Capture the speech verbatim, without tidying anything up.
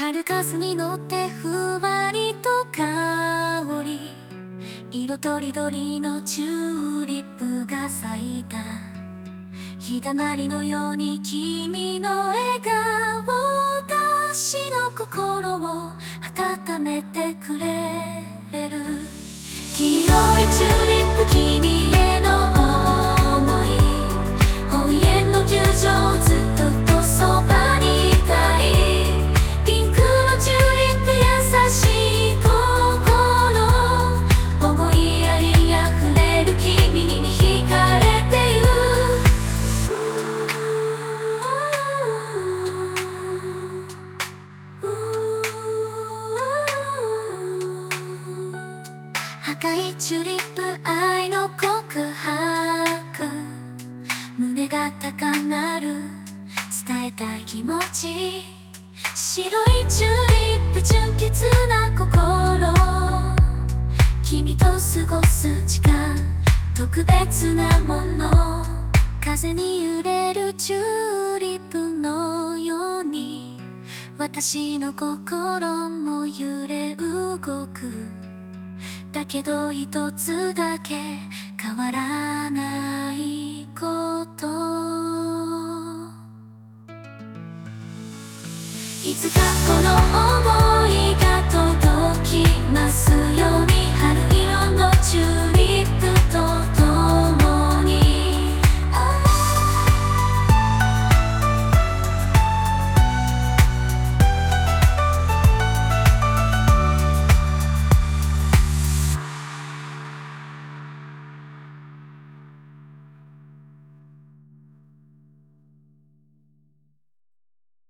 春風に乗ってふわりと香り、色とりどりのチューリップが咲いた。日だまりのように君の笑顔、私の心を温めてくれる。黄色いチューリップ、君への想い、本への友情、ずっとそばにいたい。ピンクのチューリップ、優しい心、思いやりにあふれる君に惹かれてゆく。赤いチューリップ、愛の告白、胸が高鳴る、伝えたい気持ち。白いチューリップ、純潔な心、君と過ごす時間、特別なもの。風に揺れるチューリップのように、私の心も揺れ動く。だけど一つだけ変わらないこと、いつかこの